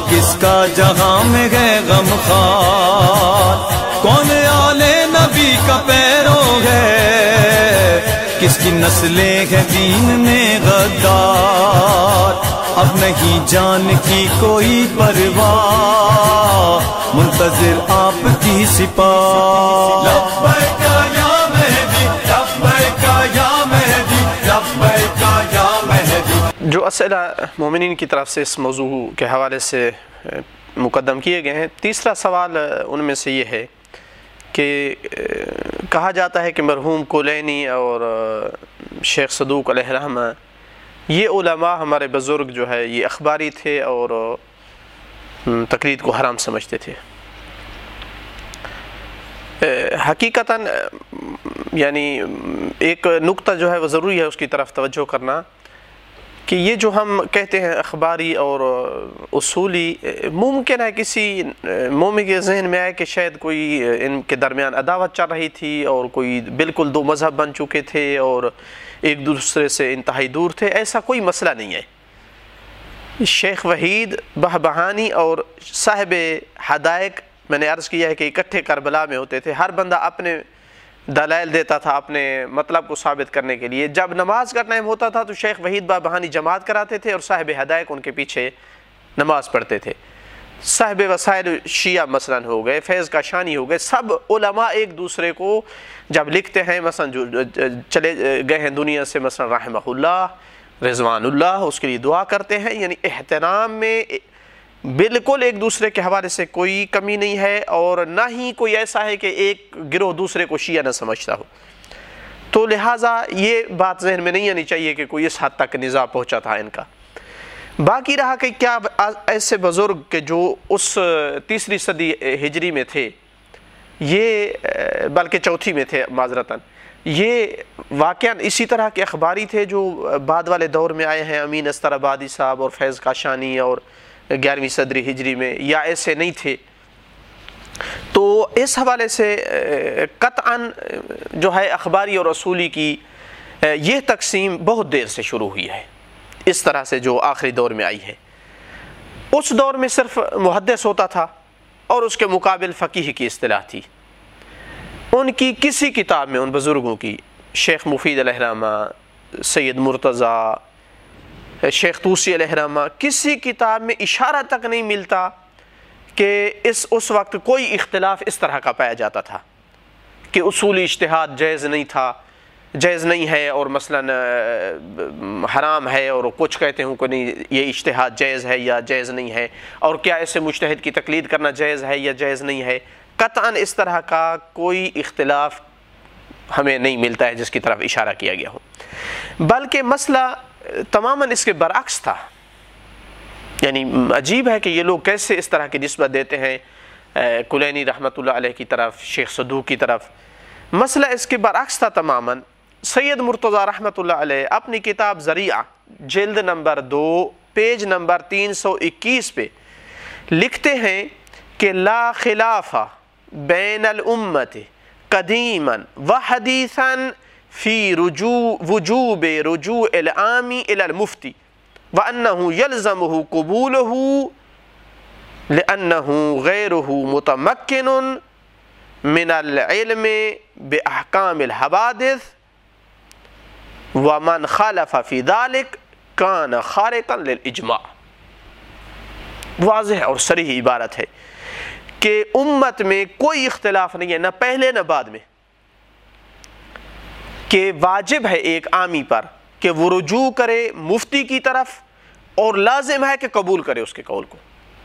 کس کا جہاں میں ہے غم خار، کون آلے نبی کا پیرو ہے، کس کی نسلیں ہے دین میں غدار، اب نہیں جان کی کوئی پرواہ، منتظر آپ کی سپاہ۔ لبیک یا مہدی، لبیک یا مہدی، لبیک یا مہدی۔ جو اسئلہ مومنین کی طرف سے اس موضوع کے حوالے سے مقدم کیے گئے ہیں، تیسرا سوال ان میں سے یہ ہے کہ کہا جاتا ہے کہ مرحوم کلینی اور شیخ صدوق علیہ الرحمہ یہ علماء ہمارے بزرگ جو ہے یہ اخباری تھے اور تقلید کو حرام سمجھتے تھے۔ حقیقتاً یعنی ایک نقطہ جو ہے وہ ضروری ہے اس کی طرف توجہ کرنا کہ یہ جو ہم کہتے ہیں اخباری اور اصولی، ممکن ہے کسی مومن کے ذہن میں آئے کہ شاید کوئی ان کے درمیان عداوت چل رہی تھی اور کوئی بالکل دو مذہب بن چکے تھے اور ایک دوسرے سے انتہائی دور تھے۔ ایسا کوئی مسئلہ نہیں ہے۔ شیخ وحید بہبہانی اور صاحب حدائق، میں نے عرض کیا ہے کہ اکٹھے کربلا میں ہوتے تھے، ہر بندہ اپنے دلائل دیتا تھا اپنے مطلب کو ثابت کرنے کے لیے۔ جب نماز کا ٹائم ہوتا تھا تو شیخ وحید بہبہانی جماعت کراتے تھے اور صاحب حدائق ان کے پیچھے نماز پڑھتے تھے۔ صاحب وسائل شیعہ مثلاً ہو گئے، فیض کاشانی ہو گئے، سب علماء ایک دوسرے کو جب لکھتے ہیں، مثلاً جو چلے گئے ہیں دنیا سے، مثلاً رحمہ اللہ، رضوان اللہ، اس کے لیے دعا کرتے ہیں۔ یعنی احترام میں بالکل ایک دوسرے کے حوالے سے کوئی کمی نہیں ہے، اور نہ ہی کوئی ایسا ہے کہ ایک گروہ دوسرے کو شیعہ نہ سمجھتا ہو۔ تو لہٰذا یہ بات ذہن میں نہیں آنی چاہیے کہ کوئی اس حد تک نزاع پہنچا تھا ان کا۔ باقی رہا کہ کیا ایسے بزرگ کہ جو اس تیسری صدی ہجری میں تھے، یہ بلکہ چوتھی میں تھے معذرتاً، یہ واقعاً اسی طرح کے اخباری تھے جو بعد والے دور میں آئے ہیں، امین استر آبادی صاحب اور فیض کاشانی اور 11ویں صدی ہجری میں، یا ایسے نہیں تھے؟ تو اس حوالے سے قطعاً جو ہے اخباری اور اصولی کی یہ تقسیم بہت دیر سے شروع ہوئی ہے، اس طرح سے جو آخری دور میں آئی ہے۔ اس دور میں صرف محدث ہوتا تھا اور اس کے مقابل فقیہ کی اصطلاح تھی۔ ان کی کسی کتاب میں، ان بزرگوں کی، شیخ مفید علیہ الرحمہ، سید مرتضیٰ، شیخ طوسی علیہ الرحمہ، کسی کتاب میں اشارہ تک نہیں ملتا کہ اس وقت کوئی اختلاف اس طرح کا پایا جاتا تھا کہ اصولی اجتہاد جائز نہیں تھا، جائز نہیں ہے، اور مثلاً حرام ہے، اور کچھ کہتے ہیں کہ نہیں یہ اجتہاد جائز ہے یا جائز نہیں ہے، اور کیا ایسے مجتہد کی تقلید کرنا جائز ہے یا جائز نہیں ہے۔ قطعاً اس طرح کا کوئی اختلاف ہمیں نہیں ملتا ہے جس کی طرف اشارہ کیا گیا ہو، بلکہ مسئلہ تماماً اس کے برعکس تھا۔ یعنی عجیب ہے کہ یہ لوگ کیسے اس طرح کی نسبت دیتے ہیں کلینی رحمۃ اللہ علیہ کی طرف، شیخ صدوق کی طرف۔ مسئلہ اس کے برعکس تھا تماماً۔ سید مرتضیٰ رحمۃ اللہ علیہ اپنی کتاب ذریعہ جلد نمبر 2 پیج نمبر 321 پہ لکھتے ہیں کہ لا خلاف بین الامت قدیما وحدیثا فی وجوب رجوع العام الى المفتی وانه يلزمه قبوله لانه غیره متمکن من العلم باحکام الحوادث ومن خالف فی ذلك كان خارقا للاجماع۔ واضح اور صریح عبارت ہے کہ امت میں کوئی اختلاف نہیں ہے، نہ پہلے نہ بعد میں، کہ واجب ہے ایک عامی پر کہ وہ رجوع کرے مفتی کی طرف، اور لازم ہے کہ قبول کرے اس کے قول کو۔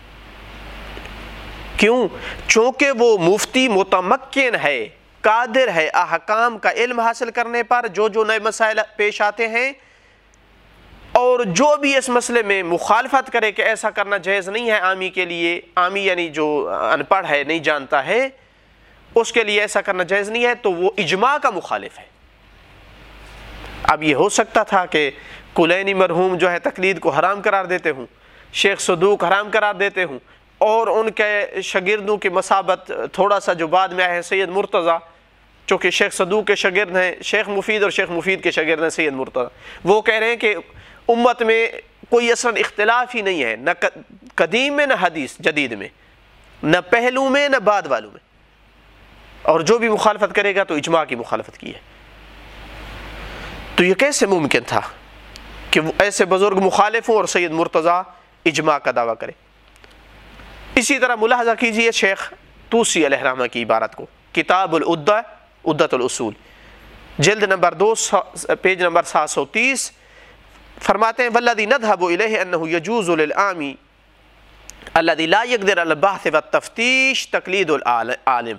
کیوں؟ چونکہ وہ مفتی متمکن ہے، قادر ہے احکام کا علم حاصل کرنے پر، جو نئے مسائل پیش آتے ہیں، اور جو بھی اس مسئلے میں مخالفت کرے کہ ایسا کرنا جائز نہیں ہے عامی کے لیے، عامی یعنی جو ان پڑھ ہے نہیں جانتا ہے، اس کے لیے ایسا کرنا جائز نہیں ہے، تو وہ اجماع کا مخالف ہے۔ اب یہ ہو سکتا تھا کہ کلینی مرحوم جو ہے تقلید کو حرام قرار دیتے ہوں، شیخ صدوق حرام قرار دیتے ہوں، اور ان کے شاگردوں کی مثابت تھوڑا سا جو بعد میں آئے ہیں سید مرتضیٰ، چونکہ شیخ صدوق کے شاگرد ہیں شیخ مفید، اور شیخ مفید کے شاگرد ہیں سید مرتضیٰ، وہ کہہ رہے ہیں کہ امت میں کوئی اصلاً اختلاف ہی نہیں ہے، نہ قدیم میں نہ حدیث جدید میں، نہ پہلو میں نہ بعد والوں میں، اور جو بھی مخالفت کرے گا تو اجماع کی مخالفت کی ہے۔ تو یہ کیسے ممکن تھا کہ وہ ایسے بزرگ مخالف ہوں اور سید مرتضیٰ اجماع کا دعویٰ کرے؟ اسی طرح ملاحظہ کیجئے شیخ طوسی علیہ الرحمہ کی عبارت کو، کتاب العدہ، عدۃ الاصول، جلد نمبر 2 پیج نمبر 730، فرماتے ہیں والذی نذهب الیہ انہ یجوز للعامی الذی لا یقدر علی البحث والتفتیش تقلید العالم۔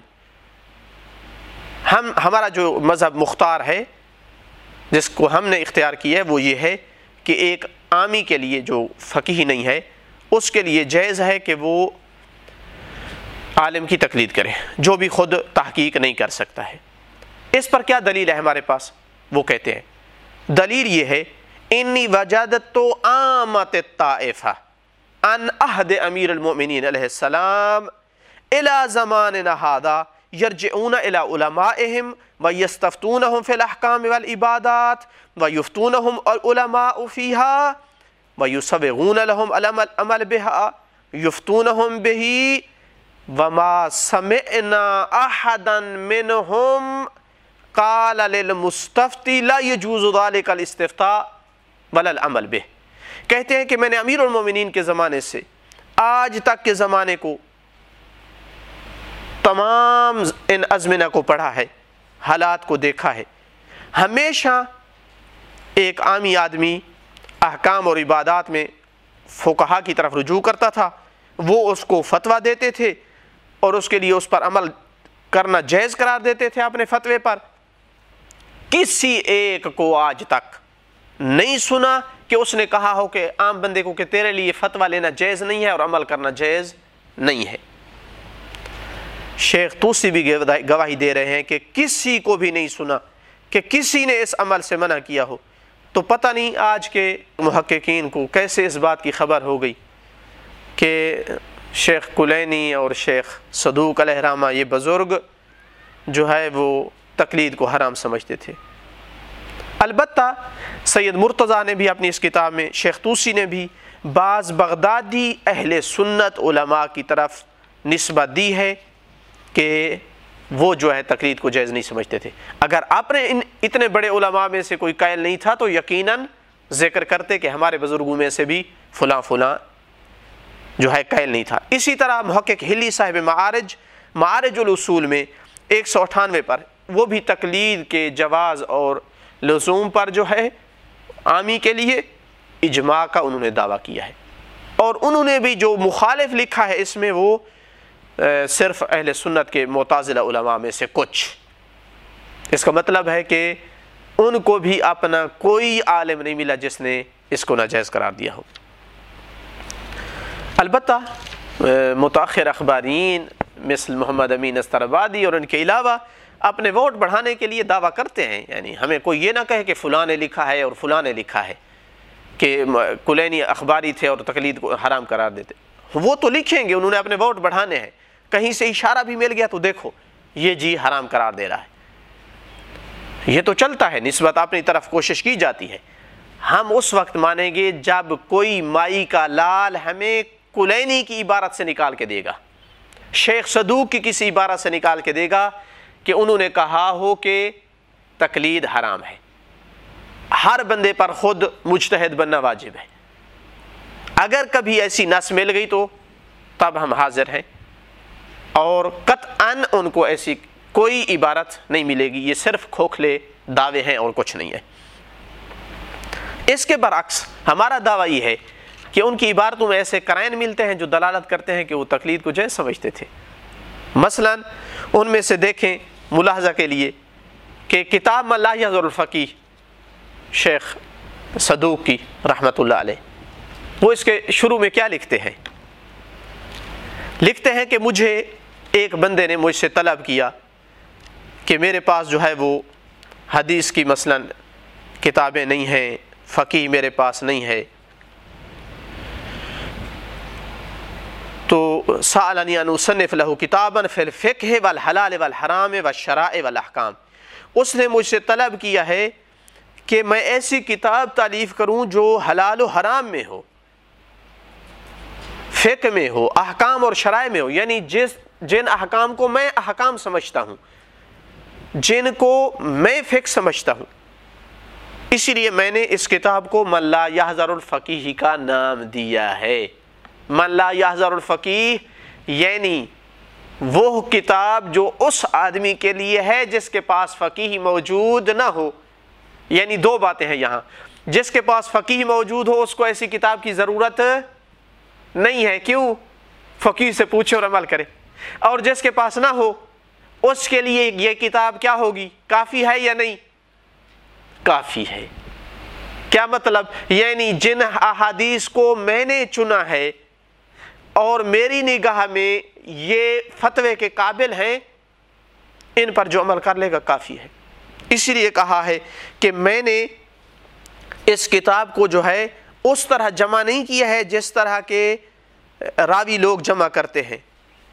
ہمارا جو مذہب مختار ہے، جس کو ہم نے اختیار کیا ہے، وہ یہ ہے کہ ایک عامی کے لیے جو فقیہ نہیں ہے اس کے لیے جائز ہے کہ وہ عالم کی تقلید کرے جو بھی خود تحقیق نہیں کر سکتا ہے۔ اس پر کیا دلیل ہے ہمارے پاس؟ وہ کہتے ہیں دلیل یہ ہے انی وجدت عامت الطائفہ ان عہد امیر المؤمنین علیہ السلام الى زماننا هذا یرجعون الى علمائهم ویستفتونہم فی الاحکام والعبادات ویفتونہم العلماء فیہا ویصبغون لهم العمل بها یفتونہم به وما سمعنا احدا منهم قال للمستفتی لا يجوز ذلك الاستفتاء ولا العمل به۔ کہتے ہیں کہ میں نے امیر المومنین کے زمانے سے آج تک کے زمانے کو، تمام ان ازمنہ کو پڑھا ہے، حالات کو دیکھا ہے، ہمیشہ ایک عامی آدمی احکام اور عبادات میں فقہا کی طرف رجوع کرتا تھا، وہ اس کو فتویٰ دیتے تھے اور اس کے لیے اس پر عمل کرنا جائز قرار دیتے تھے اپنے فتوے پر۔ کسی ایک کو آج تک نہیں سنا کہ اس نے کہا ہو کہ عام بندے کو کہ تیرے لیے فتویٰ لینا جائز نہیں ہے اور عمل کرنا جائز نہیں ہے۔ شیخ طوسی بھی گواہی دے رہے ہیں کہ کسی کو بھی نہیں سنا کہ کسی نے اس عمل سے منع کیا ہو۔ تو پتہ نہیں آج کے محققین کو کیسے اس بات کی خبر ہو گئی کہ شیخ کلینی اور شیخ صدوق علیہ الرحمہ یہ بزرگ جو ہے وہ تقلید کو حرام سمجھتے تھے۔ البتہ سید مرتضیٰ نے بھی اپنی اس کتاب میں، شیخ طوسی نے بھی بعض بغدادی اہل سنت علماء کی طرف نسبت دی ہے کہ وہ جو ہے تقلید کو جائز نہیں سمجھتے تھے۔ اگر آپ نے اتنے بڑے علماء میں سے کوئی قائل نہیں تھا تو یقیناً ذکر کرتے کہ ہمارے بزرگوں میں سے بھی فلاں فلاں جو ہے قائل نہیں تھا۔ اسی طرح محقق ہلی صاحب معارج الاصول میں 198 پر وہ بھی تقلید کے جواز اور لزوم پر جو ہے عامی کے لیے اجماع کا انہوں نے دعویٰ کیا ہے، اور انہوں نے بھی جو مخالف لکھا ہے اس میں وہ صرف اہل سنت کے معتزلہ علماء میں سے کچھ۔ اس کا مطلب ہے کہ ان کو بھی اپنا کوئی عالم نہیں ملا جس نے اس کو ناجائز قرار دیا ہو۔ البتہ متاخر اخبارین مثل محمد امین استرابادی اور ان کے علاوہ اپنے ووٹ بڑھانے کے لیے دعویٰ کرتے ہیں، یعنی ہمیں کوئی یہ نہ کہے کہ فلاں نے لکھا ہے اور فلاں نے لکھا ہے کہ کلینی اخباری تھے اور تقلید کو حرام قرار دیتے۔ وہ تو لکھیں گے، انہوں نے اپنے ووٹ بڑھانے ہیں، کہیں سے اشارہ بھی مل گیا تو دیکھو یہ جی حرام قرار دے رہا ہے۔ یہ تو چلتا ہے، نسبت اپنی طرف کوشش کی جاتی ہے۔ ہم اس وقت مانیں گے جب کوئی مائی کا لال ہمیں کلینی کی عبارت سے نکال کے دے گا، شیخ صدوق کی کسی عبارت سے نکال کے دے گا کہ انہوں نے کہا ہو کہ تقلید حرام ہے۔ ہر بندے پر خود مجتہد بننا واجب ہے۔ اگر کبھی ایسی نص مل گئی تو تب ہم حاضر ہیں، اور قطعاً ان کو ایسی کوئی عبارت نہیں ملے گی، یہ صرف کھوکھلے دعوے ہیں اور کچھ نہیں ہے۔ اس کے برعکس ہمارا دعویٰ یہ ہے کہ ان کی عبارتوں میں ایسے قرائن ملتے ہیں جو دلالت کرتے ہیں کہ وہ تقلید کو جائز سمجھتے تھے۔ مثلا ان میں سے دیکھیں ملاحظہ کے لیے کہ کتاب من لا یحضر الفقیہ شیخ صدوق کی رحمۃ اللہ علیہ، وہ اس کے شروع میں کیا لکھتے ہیں؟ لکھتے ہیں کہ مجھے ایک بندے نے مجھ سے طلب کیا کہ میرے پاس جو ہے وہ حدیث کی مثلا کتابیں نہیں ہیں، فقیہ میرے پاس نہیں ہے، تو سألنی ان اصنف له کتابا فی الفقہ والحلال والحرام والشرائع والاحکام، اس نے مجھ سے طلب کیا ہے کہ میں ایسی کتاب تالیف کروں جو حلال و حرام میں ہو، فقہ میں ہو، احکام اور شرائع میں ہو، یعنی جن احکام کو میں احکام سمجھتا ہوں، جن کو میں فقہ سمجھتا ہوں. اسی لیے میں نے اس کتاب کو من لا یحذر الفقیہ کا نام دیا ہے. من لا یحذر الفقیہ یعنی وہ کتاب جو اس آدمی کے لیے ہے جس کے پاس فقیہ موجود نہ ہو. یعنی دو باتیں ہیں یہاں، جس کے پاس فقیہ موجود ہو اس کو ایسی کتاب کی ضرورت نہیں ہے، کیوں؟ فقیہ سے پوچھے اور عمل کرے. اور جس کے پاس نہ ہو اس کے لیے یہ کتاب کیا ہوگی؟ کافی ہے یا نہیں؟ کافی ہے. کیا مطلب؟ یعنی جن احادیث کو میں نے چنا ہے اور میری نگاہ میں یہ فتوے کے قابل ہیں، ان پر جو عمل کر لے گا کافی ہے. اسی لیے کہا ہے کہ میں نے اس کتاب کو جو ہے اس طرح جمع نہیں کیا ہے جس طرح کے راوی لوگ جمع کرتے ہیں.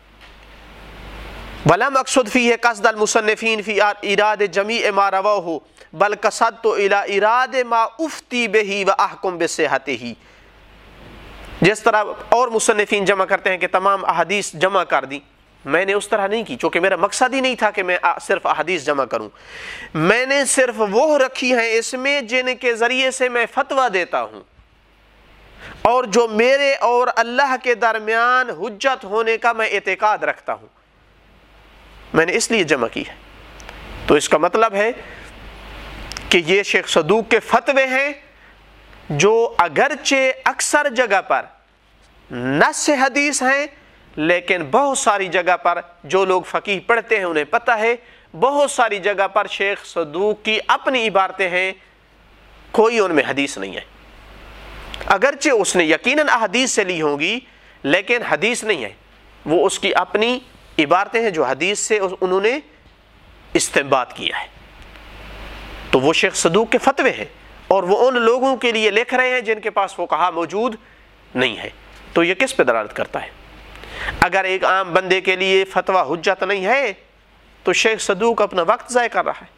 وَلَمْ أَقْصُدْ فِيهِ قَصْدَ الْمُصَنِّفِينَ فِي إِرَادِ جَمِيعِ مَا رَوَوْهُ بَلْ قَصَدْتُ إِلَىٰ إِرَادِ مَا أُفْتِي بِهِ وَأَحْكُمْ بِصِحَّتِهِ. جس طرح اور مصنفین جمع کرتے ہیں کہ تمام احادیث جمع کر دی، میں نے اس طرح نہیں کی، چونکہ میرا مقصد ہی نہیں تھا کہ میں صرف احادیث جمع کروں. میں نے صرف وہ رکھی ہیں اس میں جن کے ذریعے سے میں فتویٰ دیتا ہوں اور جو میرے اور اللہ کے درمیان حجت ہونے کا میں اعتقاد رکھتا ہوں. میں نے اس لیے جمع کی ہے. تو اس کا مطلب ہے کہ یہ شیخ صدوق کے فتوے ہیں جو اگرچہ اکثر جگہ پر نص حدیث ہیں، لیکن بہت ساری جگہ پر جو لوگ فقیہ پڑھتے ہیں انہیں پتہ ہے بہت ساری جگہ پر شیخ صدوق کی اپنی عبارتیں ہیں، کوئی ان میں حدیث نہیں ہے. اگرچہ اس نے یقیناً احادیث سے لی ہوں گی لیکن حدیث نہیں ہے، وہ اس کی اپنی عبارتیں ہیں جو حدیث سے انہوں نے استنباط کیا ہے. تو وہ شیخ صدوق کے فتوے ہیں اور وہ ان لوگوں کے لیے لکھ رہے ہیں جن کے پاس فقہا موجود نہیں ہے. تو یہ کس پہ دلالت کرتا ہے؟ اگر ایک عام بندے کے لیے فتویٰ حجت نہیں ہے تو شیخ صدوق اپنا وقت ضائع کر رہا ہے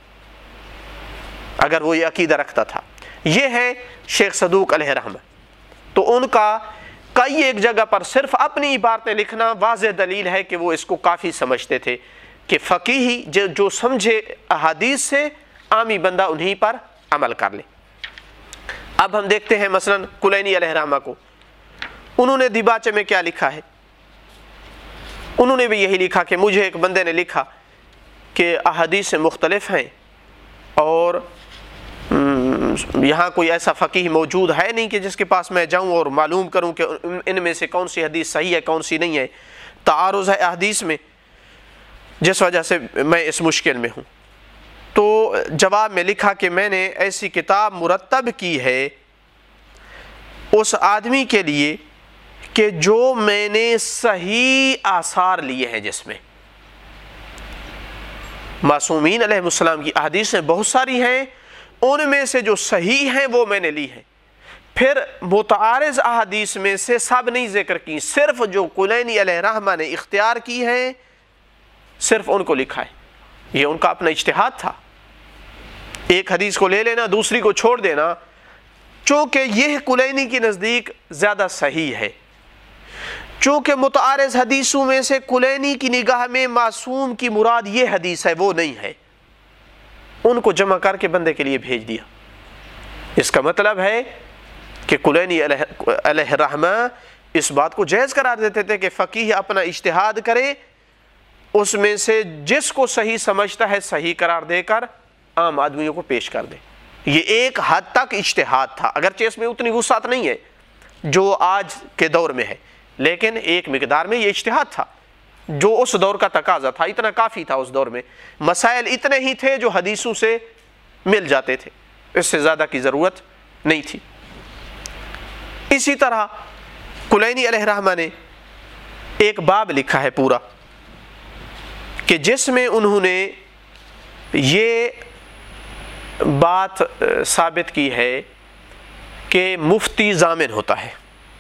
اگر وہ یہ عقیدہ رکھتا تھا. یہ ہے شیخ صدوق علیہ رحمہ. تو ان کا کئی ایک جگہ پر صرف اپنی عبارتیں لکھنا واضح دلیل ہے کہ وہ اس کو کافی سمجھتے تھے کہ فقیہی جو سمجھے احادیث سے عامی بندہ انہی پر عمل کر لے. اب ہم دیکھتے ہیں مثلا کلینی علیہ رحمہ کو. انہوں نے دیباچے میں کیا لکھا ہے؟ انہوں نے بھی یہی لکھا کہ مجھے ایک بندے نے لکھا کہ احادیث مختلف ہیں اور یہاں کوئی ایسا فقیہ موجود ہے نہیں کہ جس کے پاس میں جاؤں اور معلوم کروں کہ ان میں سے کون سی حدیث صحیح ہے کون سی نہیں ہے. تعارض ہے احادیث میں جس وجہ سے میں اس مشکل میں ہوں. تو جواب میں لکھا کہ میں نے ایسی کتاب مرتب کی ہے اس آدمی کے لیے کہ جو میں نے صحیح آثار لیے ہیں، جس میں معصومین علیہ السلام کی احادیثیں بہت ساری ہیں، ان میں سے جو صحیح ہیں وہ میں نے لی ہیں. پھر متعارض احادیث میں سے سب نہیں ذکر کی، صرف جو کلینی علیہ رحمہ نے اختیار کی ہیں صرف ان کو لکھا ہے. یہ ان کا اپنا اجتہاد تھا، ایک حدیث کو لے لینا دوسری کو چھوڑ دینا، چونکہ یہ کلینی کے نزدیک زیادہ صحیح ہے. چونکہ متعارض حدیثوں میں سے کلینی کی نگاہ میں معصوم کی مراد یہ حدیث ہے وہ نہیں ہے، ان کو جمع کر کے بندے کے لیے بھیج دیا. اس کا مطلب ہے کہ کلینی علیہ رحمہ اس بات کو جائز قرار دیتے تھے کہ فقیہ اپنا اجتہاد کرے، اس میں سے جس کو صحیح سمجھتا ہے صحیح قرار دے کر عام آدمیوں کو پیش کر دے. یہ ایک حد تک اجتہاد تھا، اگرچہ اس میں اتنی وسعت نہیں ہے جو آج کے دور میں ہے، لیکن ایک مقدار میں یہ اجتہاد تھا جو اس دور کا تقاضا تھا. اتنا کافی تھا اس دور میں، مسائل اتنے ہی تھے جو حدیثوں سے مل جاتے تھے، اس سے زیادہ کی ضرورت نہیں تھی. اسی طرح کلینی علیہ رحمہ نے ایک باب لکھا ہے پورا کہ جس میں انہوں نے یہ بات ثابت کی ہے کہ مفتی ضامن ہوتا ہے.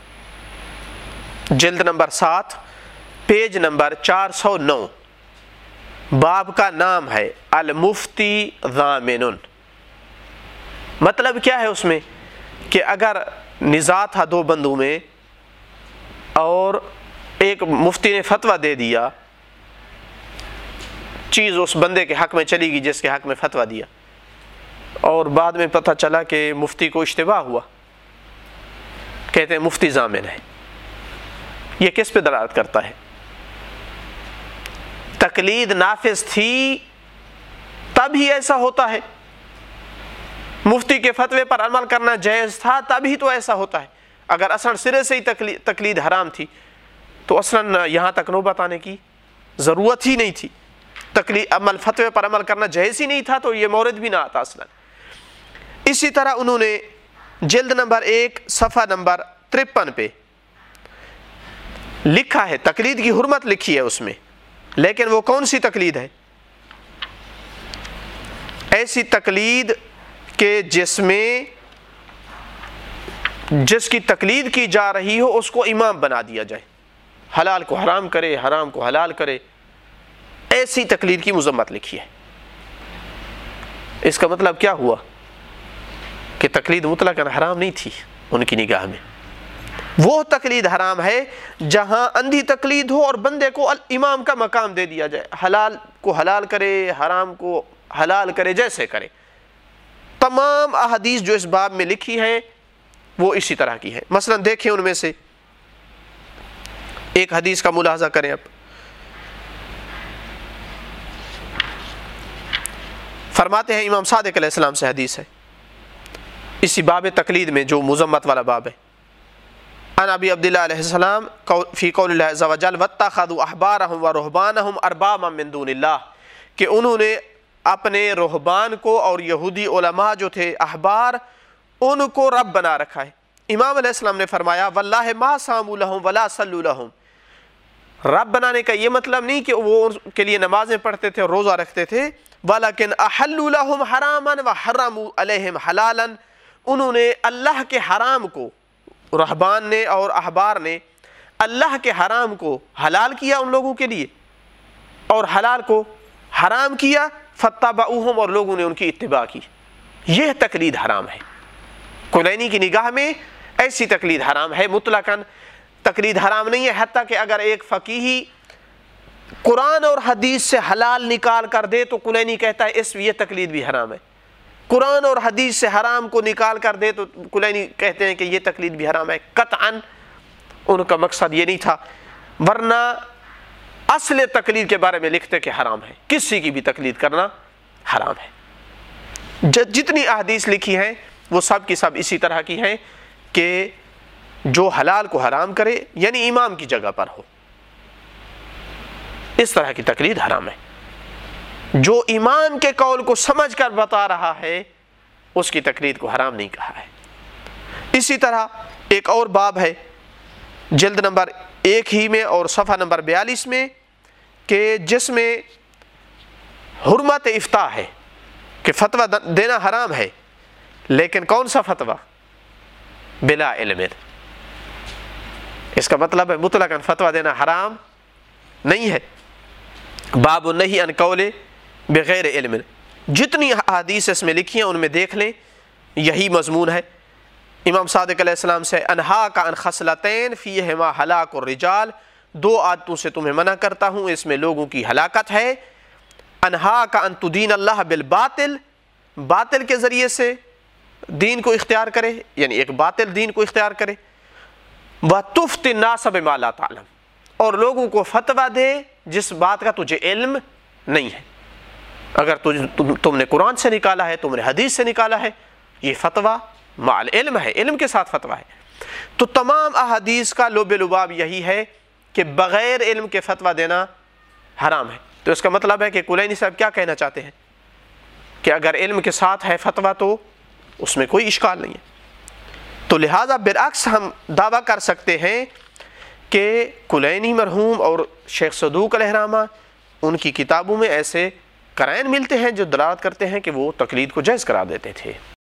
جلد نمبر 7 پیج نمبر 409 باب کا نام ہے المفتی ضامن. مطلب کیا ہے اس میں کہ اگر نزاع تھا دو بندوں میں اور ایک مفتی نے فتویٰ دے دیا، چیز اس بندے کے حق میں چلی گئی جس کے حق میں فتویٰ دیا، اور بعد میں پتہ چلا کہ مفتی کو اشتباہ ہوا، کہتے ہیں مفتی ضامن ہے، یہ کس پہ دلالت کرتا ہے؟ تقلید نافذ تھی تب ہی ایسا ہوتا ہے، مفتی کے فتوے پر عمل کرنا جائز تھا تب ہی تو ایسا ہوتا ہے۔ اگر اصلاً سرے سے ہی تقلید حرام تھی تو اصلاً یہاں تک نوبت آنے کی ضرورت ہی نہیں تھی، فتوے پر عمل کرنا جائز ہی نہیں تھا تو یہ مورد بھی نہ آتا اصلاً۔ اسی طرح انہوں نے جلد نمبر 1 صفحہ نمبر 53 پہ لکھا ہے، تقلید کی حرمت لکھی ہے اس میں، لیکن وہ کون سی تقلید ہے؟ ایسی تقلید کہ جس کی تقلید کی جا رہی ہو اس کو امام بنا دیا جائے، حلال کو حرام کرے، حرام کو حلال کرے، ایسی تقلید کی مذمت لکھی ہے۔ اس کا مطلب کیا ہوا کہ تقلید مطلقاً حرام نہیں تھی ان کی نگاہ میں۔ وہ تقلید حرام ہے جہاں اندھی تقلید ہو اور بندے کو امام کا مقام دے دیا جائے، حلال کو حلال کرے، حرام کو حلال کرے، جیسے کرے۔ تمام احادیث جو اس باب میں لکھی ہیں وہ اسی طرح کی ہے۔ مثلا دیکھیں ان میں سے ایک حدیث کا ملاحظہ کریں اب۔ فرماتے ہیں امام صادق علیہ السلام سے حدیث ہے اسی باب تقلید میں جو مذمت والا باب ہے، عن ابی عبداللہ علیہ السلام فی قول اللہ عز وجل واتخذوا احبارهم ورهبانهم اربابا من دون اللہ، کہ انہوں نے اپنے رہبان کو اور یہودی علماء جو تھے احبار ان کو رب بنا رکھا ہے۔ امام علیہ السلام نے فرمایا واللہ ما صاموا لهم ولا صلوا لهم، رب بنانے کا یہ مطلب نہیں کہ وہ ان کے لیے نمازیں پڑھتے تھے، روزہ رکھتے تھے، ولیکن احلوا لهم حراما وحرموا علیہم حلالا، انہوں نے اللہ کے حرام کو، رہبان نے اور احبار نے اللہ کے حرام کو حلال کیا ان لوگوں کے لیے اور حلال کو حرام کیا، فتبعوہم، اور لوگوں نے ان کی اتباع کی۔ یہ تقلید حرام ہے۔ کلینی کی نگاہ میں ایسی تقلید حرام ہے، مطلقاً تقلید حرام نہیں ہے، حتیٰ کہ اگر ایک فقیہی قرآن اور حدیث سے حلال نکال کر دے تو کلینی کہتا ہے یہ تقلید بھی حرام ہے، قرآن اور حدیث سے حرام کو نکال کر دے تو کلینی کہتے ہیں کہ یہ تقلید بھی حرام ہے۔ قطعاً ان کا مقصد یہ نہیں تھا، ورنہ اصل تقلید کے بارے میں لکھتے کہ حرام ہے، کسی کی بھی تقلید کرنا حرام ہے۔ جتنی احادیث لکھی ہیں وہ سب کی سب اسی طرح کی ہیں کہ جو حلال کو حرام کرے یعنی امام کی جگہ پر ہو، اس طرح کی تقلید حرام ہے۔ جو امام کے قول کو سمجھ کر بتا رہا ہے اس کی تقلید کو حرام نہیں کہا ہے۔ اسی طرح ایک اور باب ہے جلد نمبر 1 ہی میں اور صفحہ نمبر 42 میں کہ جس میں حرمت افتاء ہے کہ فتویٰ دینا حرام ہے، لیکن کون سا فتویٰ؟ بلا علم۔ اس کا مطلب ہے مطلقاً فتویٰ دینا حرام نہیں ہے۔ باب النہی عن قول بغیر علم، جتنی احادیث اس میں لکھی ہیں ان میں دیکھ لیں یہی مضمون ہے۔ امام صادق علیہ السلام سے انہاک عن خصلتین فیہما ہلاک الرجال، 2 عادتوں سے تمہیں منع کرتا ہوں اس میں لوگوں کی ہلاکت ہے۔ انہاک عن تدین اللہ بالباطل، باطل کے ذریعے سے دین کو اختیار کرے، یعنی ایک باطل دین کو اختیار کرے۔ وَتُفْتِ النَّاسَ بِمَا لَا تَعْلَمُ، اور لوگوں کو فتویٰ دے جس بات کا تجھے علم نہیں ہے۔ اگر تم نے قرآن سے نکالا ہے، تم نے حدیث سے نکالا ہے، یہ فتویٰ مع العلم ہے، علم کے ساتھ فتویٰ ہے۔ تو تمام احادیث کا لب لباب یہی ہے کہ بغیر علم کے فتویٰ دینا حرام ہے۔ تو اس کا مطلب ہے کہ کلینی صاحب کیا کہنا چاہتے ہیں کہ اگر علم کے ساتھ ہے فتویٰ تو اس میں کوئی اشکال نہیں ہے۔ تو لہٰذا برعکس ہم دعویٰ کر سکتے ہیں کہ کلینی مرحوم اور شیخ صدوق علیہ الرحمہ ان کی کتابوں میں ایسے قرائن ملتے ہیں جو دلالت کرتے ہیں کہ وہ تقلید کو جائز قرار دیتے تھے۔